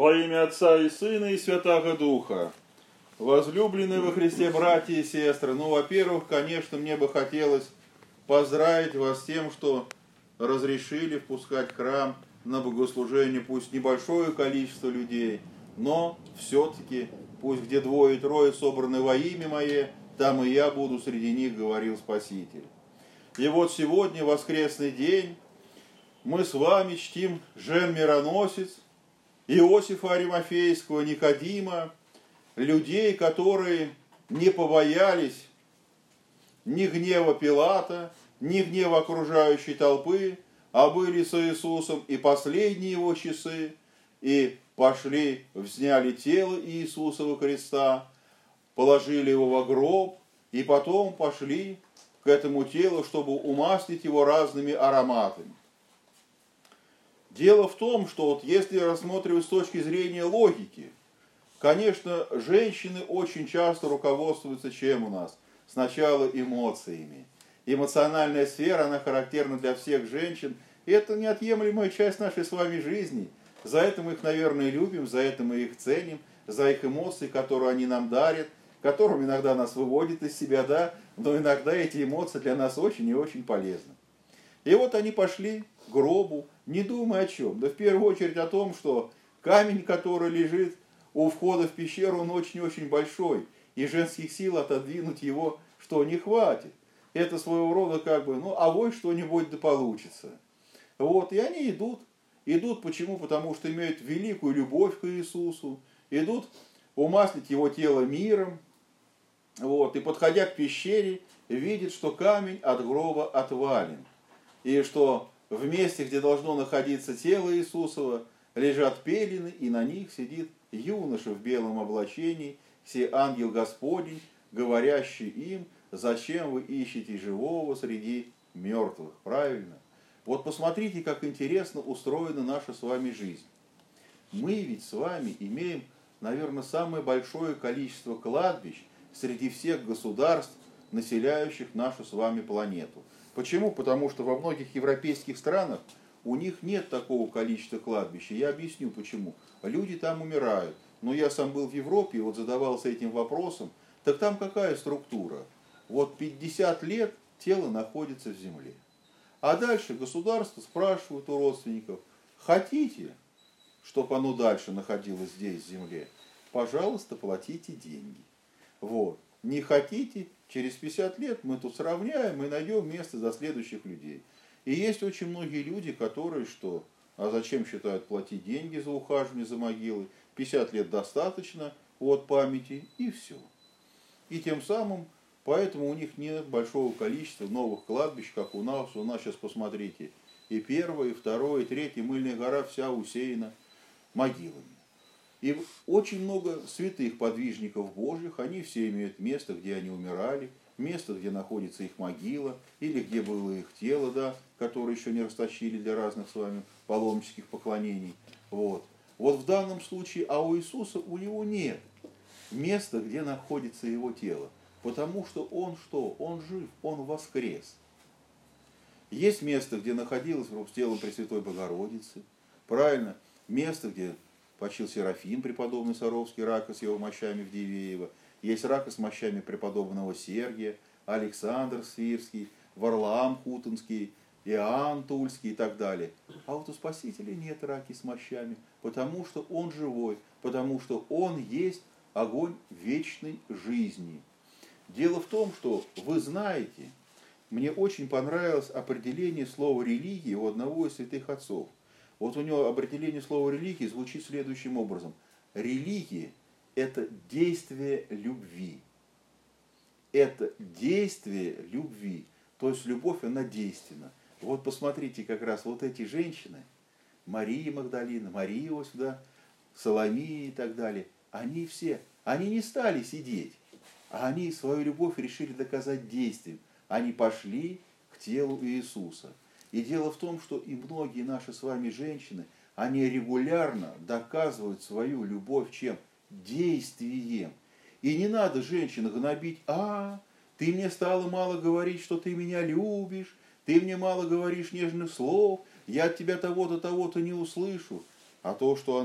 Во имя Отца и Сына и Святаго Духа. Возлюбленные во Христе братья и сестры, во-первых, конечно, мне бы хотелось поздравить вас с тем, что разрешили впускать в храм на богослужение пусть небольшое количество людей, но все-таки пусть где двое-трое собраны во имя Мое, там и я буду среди них, говорил Спаситель. И вот сегодня, воскресный день, мы с вами чтим Жен-мироносец, Иосифа Аримафейского, Никодима, людей, которые не побоялись ни гнева Пилата, ни гнева окружающей толпы, а были с Иисусом и последние его часы, и пошли, взняли тело Иисуса во креста, положили его во гроб, и потом пошли к этому телу, чтобы умаслить его разными ароматами. Дело в том, что вот если рассматривать с точки зрения логики, конечно, женщины очень часто руководствуются чем у нас? Сначала эмоциями. Эмоциональная сфера, она характерна для всех женщин, и это неотъемлемая часть нашей с вами жизни. За это мы их, наверное, любим, за это мы их ценим, за их эмоции, которые они нам дарят, которым иногда нас выводят из себя, да, но иногда эти эмоции для нас очень и очень полезны. И вот они пошли к гробу, не думая о чем. Да в первую очередь о том, что камень, который лежит у входа в пещеру, он очень-очень большой. И женских сил отодвинуть его, что не хватит. Это своего рода авось что-нибудь да получится. Вот, и они идут. Идут почему? Потому что имеют великую любовь к Иисусу. Идут умаслить его тело миром. Вот, и подходя к пещере, видят, что камень от гроба отвален. И что в месте, где должно находиться тело Иисусова, лежат пелены, и на них сидит юноша в белом облачении, сей ангел Господень, говорящий им: зачем вы ищете живого среди мертвых? Правильно? Вот посмотрите, как интересно устроена наша с вами жизнь. Мы ведь с вами имеем, наверное, самое большое количество кладбищ среди всех государств, населяющих нашу с вами планету. Почему? Потому что во многих европейских странах у них нет такого количества кладбищ. Я объясню почему. Люди там умирают. Но я сам был в Европе и вот задавался этим вопросом. Так там какая структура? Вот 50 лет тело находится в земле. А дальше государство спрашивает у родственников: хотите, чтобы оно дальше находилось здесь, в земле? Пожалуйста, платите деньги. Вот. Не хотите, через 50 лет мы тут сравняем и найдем место за следующих людей. И есть очень многие люди, которые что? А зачем считают платить деньги за ухаживание за могилой? 50 лет достаточно от памяти, и все. И тем самым, поэтому у них нет большого количества новых кладбищ, как у нас. У нас сейчас посмотрите, и первое, и второе, и третье, Мыльная гора вся усеяна могилами. И очень много святых подвижников Божьих, они все имеют место, где они умирали, место, где находится их могила, или где было их тело, да, которое еще не растащили для разных с вами паломнических поклонений. Вот в данном случае, а у Иисуса у него нет места, где находится его тело, потому что он что? Он жив, он воскрес. Есть место, где находилось тело Пресвятой Богородицы, правильно? Место, где почил Серафим, преподобный Саровский, рака с его мощами в Дивеево. Есть рака с мощами преподобного Сергия, Александр Свирский, Варлаам Хутонский, Иоанн Тульский и так далее. А вот у Спасителя нет раки с мощами, потому что он живой, потому что он есть огонь вечной жизни. Дело в том, что вы знаете, мне очень понравилось определение слова «религия» у одного из святых отцов. Вот у него определение слова «религия» звучит следующим образом. Религия – это действие любви. Это действие любви. То есть любовь, она действенна. Вот посмотрите, как раз вот эти женщины, Мария Магдалина, Мария Иосифа, Соломия и так далее, они все, они не стали сидеть, а они свою любовь решили доказать действием. Они пошли к телу Иисуса. И дело в том, что и многие наши с вами женщины, они регулярно доказывают свою любовь чем? Действием. И не надо женщин гнобить: ты мне стало мало говорить, что ты меня любишь, ты мне мало говоришь нежных слов, я от тебя того-то, того-то не услышу. А то, что она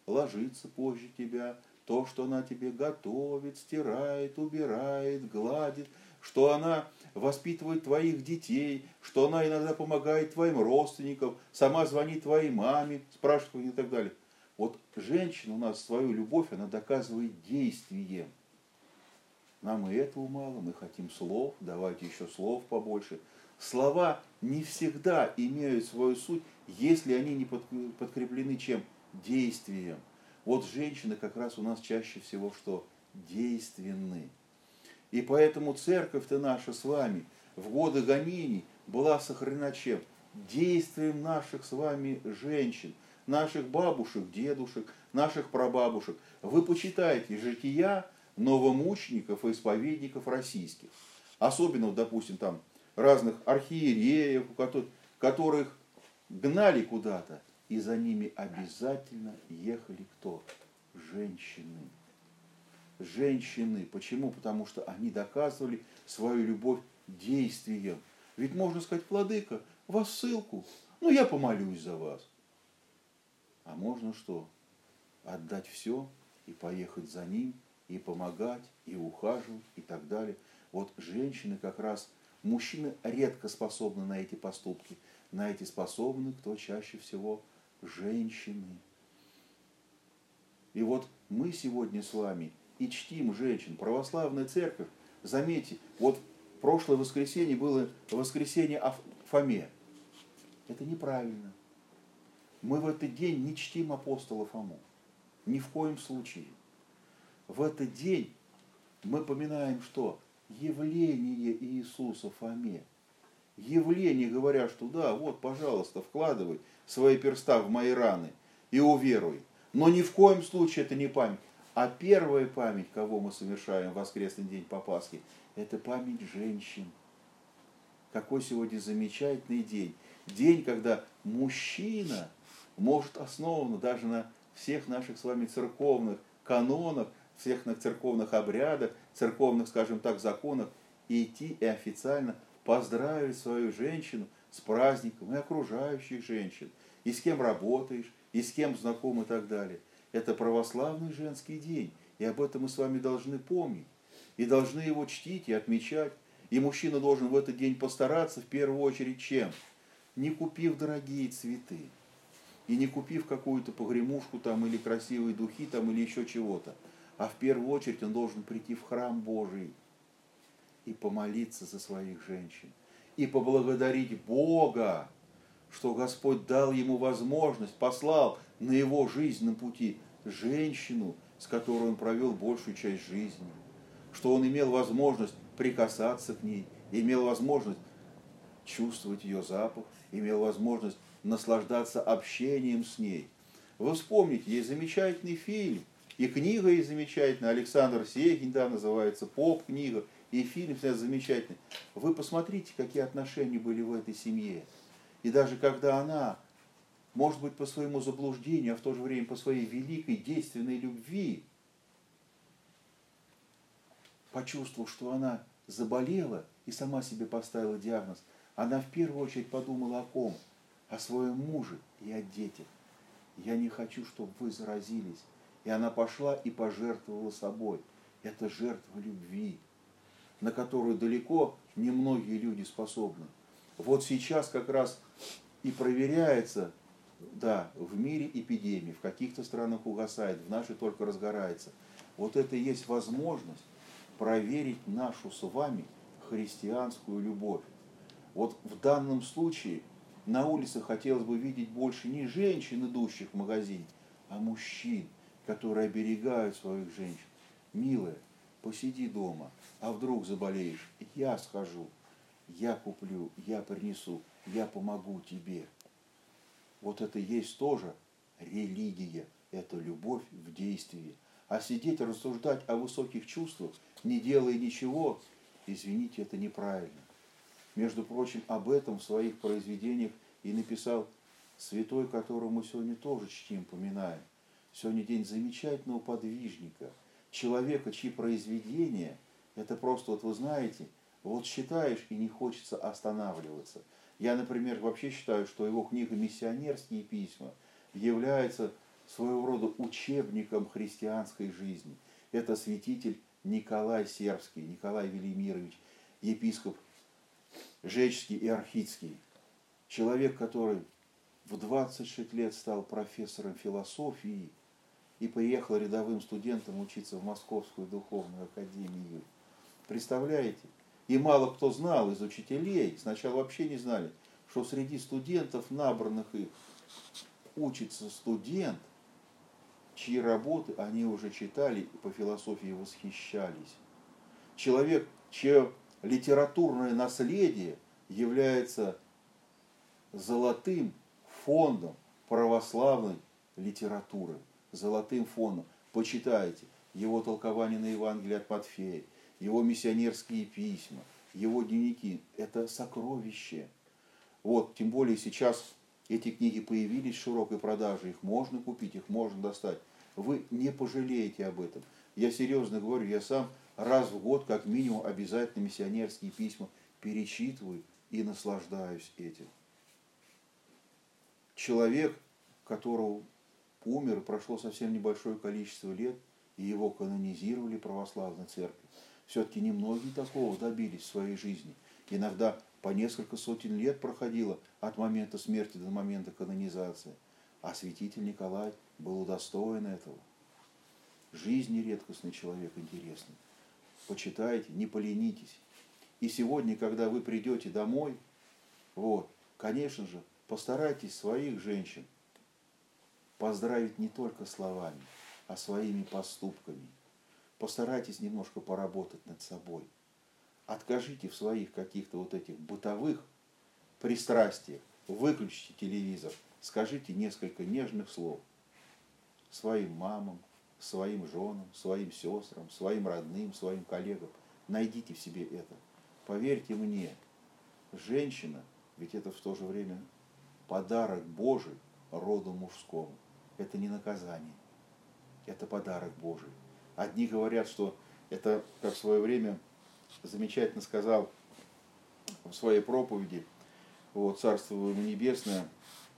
ложится позже тебя, то, что она тебе готовит, стирает, убирает, гладит, что она воспитывает твоих детей, что она иногда помогает твоим родственникам, сама звонит твоей маме, спрашивает и так далее. Вот женщина у нас свою любовь, она доказывает действием. Нам и этого мало, мы хотим слов, давайте еще слов побольше. Слова не всегда имеют свою суть, если они не подкреплены чем? Действием. Вот женщины как раз у нас чаще всего что? Действенны. И поэтому церковь-то наша с вами в годы гонений была сохранена чем? Действием наших с вами женщин, наших бабушек, дедушек, наших прабабушек. Вы почитайте жития новомучеников и исповедников российских. Особенно, допустим, там разных архиереев, которых гнали куда-то, и за ними обязательно ехали кто? Женщины. Женщины. Почему? Потому что они доказывали свою любовь действием. Ведь можно сказать: владыка, вас ссылку, ну я помолюсь за вас. А можно что? Отдать все и поехать за ним, и помогать, и ухаживать, и так далее. Вот женщины как раз, мужчины редко способны на эти поступки. На эти способны кто чаще всего? Женщины. И вот мы сегодня с вами и чтим женщин. Православная церковь, заметьте, вот прошлое воскресенье было воскресенье о Фоме. Это неправильно. Мы в этот день не чтим апостола Фому. Ни в коем случае. В этот день мы поминаем что? Явление Иисуса Фоме. Явление, говоря, что да, вот, пожалуйста, вкладывай свои перста в мои раны и уверуй. Но ни в коем случае это не память. А первая память, кого мы совершаем в воскресный день по Пасхе, это память женщин. Какой сегодня замечательный день. День, когда мужчина может основан даже на всех наших с вами церковных канонах, всех на церковных обрядах, церковных, скажем так, законах, и идти и официально поздравить свою женщину с праздником, и окружающих женщин, и с кем работаешь, и с кем знаком, и так далее. Это православный женский день, и об этом мы с вами должны помнить, и должны его чтить и отмечать. И мужчина должен в этот день постараться, в первую очередь, чем? Не купив дорогие цветы, и не купив какую-то погремушку там, или красивые духи там, или еще чего-то, а в первую очередь он должен прийти в храм Божий и помолиться за своих женщин, и поблагодарить Бога, что Господь дал ему возможность, послал на его жизненном пути женщину, с которой он провел большую часть жизни, что он имел возможность прикасаться к ней, имел возможность чувствовать ее запах, имел возможность наслаждаться общением с ней. Вы вспомните, есть замечательный фильм, и книга есть замечательная, Александр Сегин, да, называется «Поп-книга», и фильм замечательный. Вы посмотрите, какие отношения были в этой семье. И даже когда она, может быть, по своему заблуждению, а в то же время по своей великой действенной любви, почувствовав, что она заболела и сама себе поставила диагноз, она в первую очередь подумала о ком? О своем муже и о детях. Я не хочу, чтобы вы заразились. И она пошла и пожертвовала собой. Это жертва любви, на которую далеко не многие люди способны. Вот сейчас как раз и проверяется, да, в мире эпидемия, в каких-то странах угасает, в нашей только разгорается. Вот это и есть возможность проверить нашу с вами христианскую любовь. Вот в данном случае на улице хотелось бы видеть больше не женщин, идущих в магазин, а мужчин, которые оберегают своих женщин. Милая, посиди дома, а вдруг заболеешь, я схожу, я куплю, я принесу, я помогу тебе. Вот это есть тоже религия, это любовь в действии. А сидеть, рассуждать о высоких чувствах, не делая ничего, извините, это неправильно. Между прочим, об этом в своих произведениях и написал святой, которого мы сегодня тоже чтим, поминаем. Сегодня день замечательного подвижника, человека, чьи произведения, это просто, вот вы знаете, вот читаешь и не хочется останавливаться. Я, например, вообще считаю, что его книга «Миссионерские письма» является своего рода учебником христианской жизни. Это святитель Николай Сербский, Николай Велимирович, епископ Жечский и Архидский. Человек, который в 26 лет стал профессором философии и приехал рядовым студентом учиться в Московскую духовную академию. Представляете? И мало кто знал из учителей, сначала вообще не знали, что среди студентов, набранных их, учится студент, чьи работы они уже читали и по философии восхищались. Человек, чье литературное наследие является золотым фондом православной литературы. Золотым фондом. Почитайте его толкование на Евангелие от Матфея, его миссионерские письма, его дневники. Это сокровище. Вот, тем более сейчас эти книги появились в широкой продаже, их можно купить, их можно достать. Вы не пожалеете об этом. Я серьезно говорю, я сам раз в год, как минимум, обязательно миссионерские письма перечитываю и наслаждаюсь этим. Человек, которого умер, прошло совсем небольшое количество лет, и его канонизировали православной церкви. Все-таки немногие такого добились в своей жизни. Иногда по несколько сотен лет проходило от момента смерти до момента канонизации. А святитель Николай был удостоен этого. Жизнь редкостный человек, интересный. Почитайте, не поленитесь. И сегодня, когда вы придете домой, вот, конечно же, постарайтесь своих женщин поздравить не только словами, а своими поступками. Постарайтесь немножко поработать над собой. Откажите в своих каких-то вот этих бытовых пристрастиях. Выключите телевизор, скажите несколько нежных слов своим мамам, своим женам, своим сестрам, своим родным, своим коллегам. Найдите в себе это. Поверьте мне, женщина, ведь это в то же время подарок Божий роду мужскому. Это не наказание, это подарок Божий. Одни говорят, что это, как в свое время замечательно сказал в своей проповеди, вот, Царство ему небесное,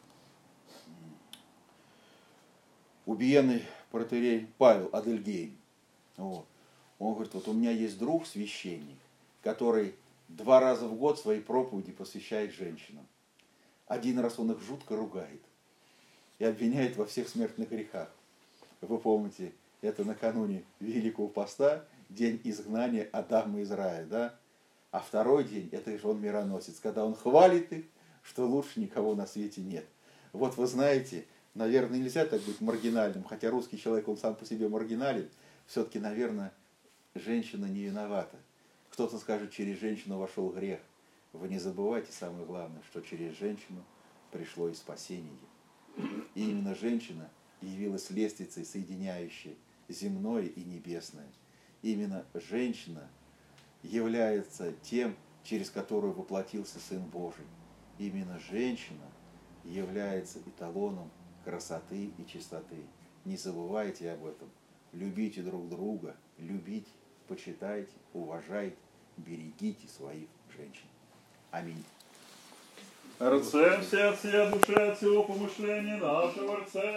убиенный протоиерей Павел Адельгейм. Вот. Он говорит, вот у меня есть друг, священник, который 2 раза в год свои проповеди посвящает женщинам. Один раз он их жутко ругает и обвиняет во всех смертных грехах. Вы помните, это накануне Великого Поста, день изгнания Адама из рая, да? А второй день, это же он мироносец, когда он хвалит их, что лучше никого на свете нет. Вот вы знаете, наверное, нельзя так быть маргинальным, хотя русский человек, он сам по себе маргинален, все-таки, наверное, женщина не виновата. Кто-то скажет, через женщину вошел грех. Вы не забывайте самое главное, что через женщину пришло и спасение. И именно женщина явилась лестницей, соединяющей земное и небесное. Именно женщина является тем, через которую воплотился Сын Божий. Именно женщина является эталоном красоты и чистоты. Не забывайте об этом. Любите друг друга, любите, почитайте, уважайте, берегите своих женщин. Аминь. Рцем сердце, душе, от всего помышления нашего рце.